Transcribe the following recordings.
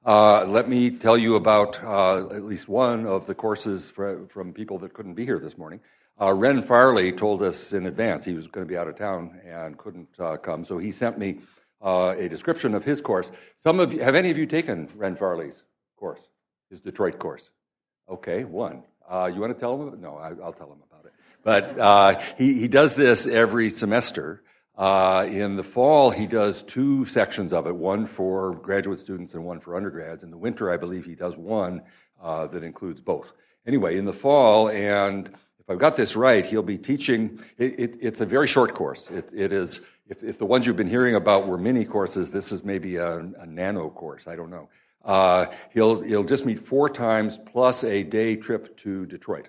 Let me tell you about at least one of the courses from people that couldn't be here this morning. Ren Farley told us in advance he was going to be out of town and couldn't come, so he sent me a description of his course. Have any of you taken Ren Farley's course, his Detroit course? Okay, one. You want to tell him? No, I'll tell him about it. But he does this every semester. In the fall, he does two sections of it, one for graduate students and one for undergrads. In the winter, I believe he does one that includes both. Anyway, in the fall, and if I've got this right, he'll be teaching. It's a very short course. It is. If the ones you've been hearing about were mini courses, this is maybe a nano course. I don't know. He'll just meet 4 times plus a day trip to Detroit,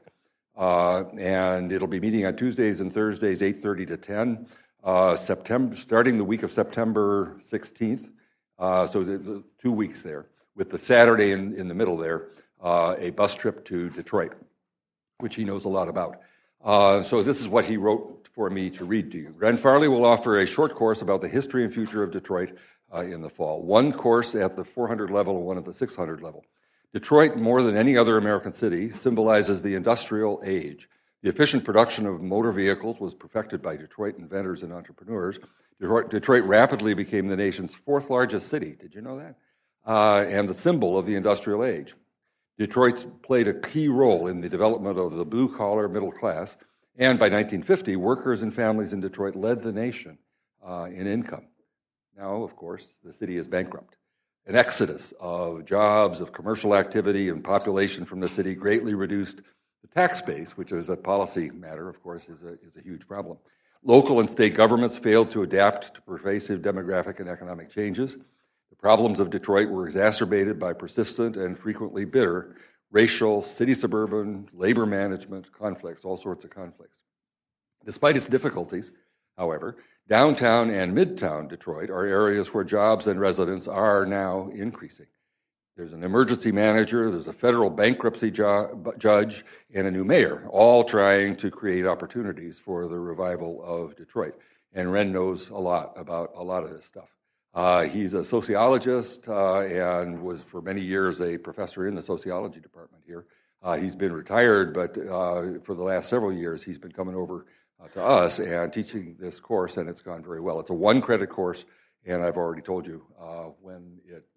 and it'll be meeting on Tuesdays and Thursdays, 8:30 to 10. Starting the week of September 16th, so the 2 weeks there, with the Saturday in the middle there, a bus trip to Detroit, which he knows a lot about. So this is what he wrote for me to read to you. Ren Farley will offer a short course about the history and future of Detroit in the fall. One course at the 400 level and one at the 600 level. Detroit, more than any other American city, symbolizes the industrial age. The efficient production of motor vehicles was perfected by Detroit inventors and entrepreneurs. Detroit rapidly became the nation's 4th largest city. Did you know that? And the symbol of the industrial age. Detroit's played a key role in the development of the blue-collar middle class, and by 1950, workers and families in Detroit led the nation in income. Now, of course, the city is bankrupt. An exodus of jobs, of commercial activity, and population from the city greatly reduced the tax base, which is a policy matter, of course, is a huge problem. Local and state governments failed to adapt to pervasive demographic and economic changes. The problems of Detroit were exacerbated by persistent and frequently bitter racial, city-suburban, labor management conflicts, all sorts of conflicts. Despite its difficulties, however, downtown and midtown Detroit are areas where jobs and residents are now increasing. There's an emergency manager, there's a federal bankruptcy judge, and a new mayor, all trying to create opportunities for the revival of Detroit. And Ren knows a lot about a lot of this stuff. He's a sociologist and was for many years a professor in the sociology department here. He's been retired, but for the last several years he's been coming over to us and teaching this course, and it's gone very well. It's a 1-credit course, and I've already told you when it